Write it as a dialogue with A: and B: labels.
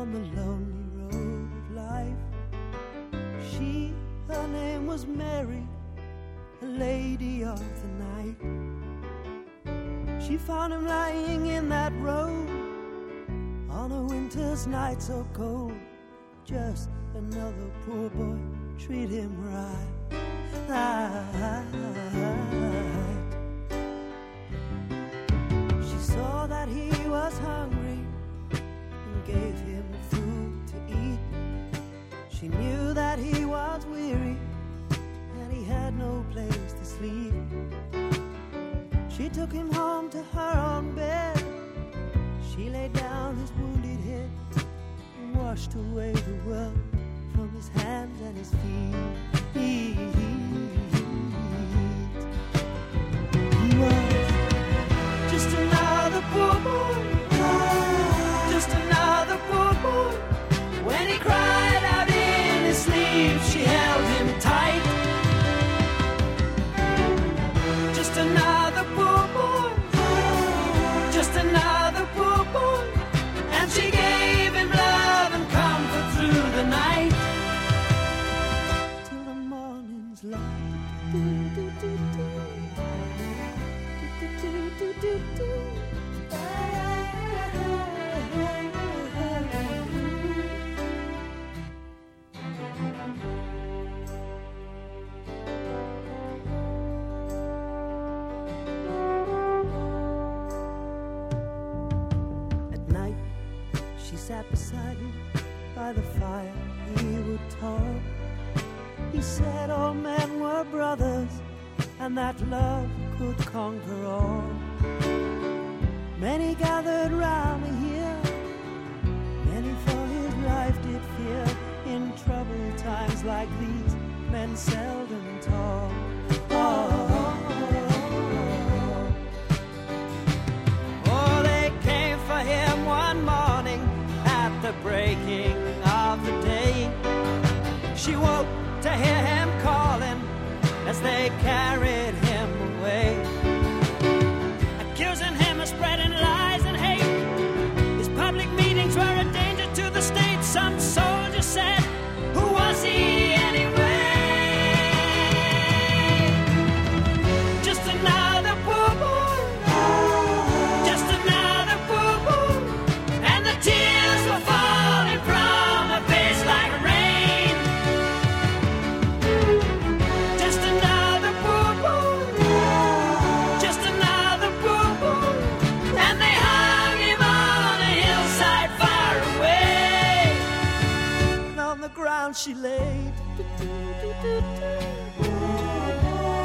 A: on the lonely road of life. Her name was Mary, a lady of the night. She found him lying in that road on a winter's night so cold. Just another poor boy, treat him right. She saw that he was hungry and gave him food to eat. She knew that he was weary and he had no place to sleep. She took him home to her own bed. She laid down his wounded head and washed away the world from his hands and his feet. He was just another poor boy, just another poor boy. When he cried out in his sleep, she held him tight. Just another poor boy, just another poor boy. And she gave him love and comfort through the night, till the morning's light. Sat beside him by the fire, he would talk. He said all men were brothers and that love could conquer all. Many gathered round to hear, many for his life did fear. In troubled times like these, men seldom talk. Oh, they came for him one morning at the breaking of the day. She woke to hear him calling as they carried him away, accusing him of spreading lies and hate. His public meetings were a danger to the state. Some soldiers said, who was he anyway? Just another poor boy, just another poor boy. And the tears were falling from her face like rain. Just another poor boy, just another poor boy. And they hung him on a hillside far away. And on the ground she laid.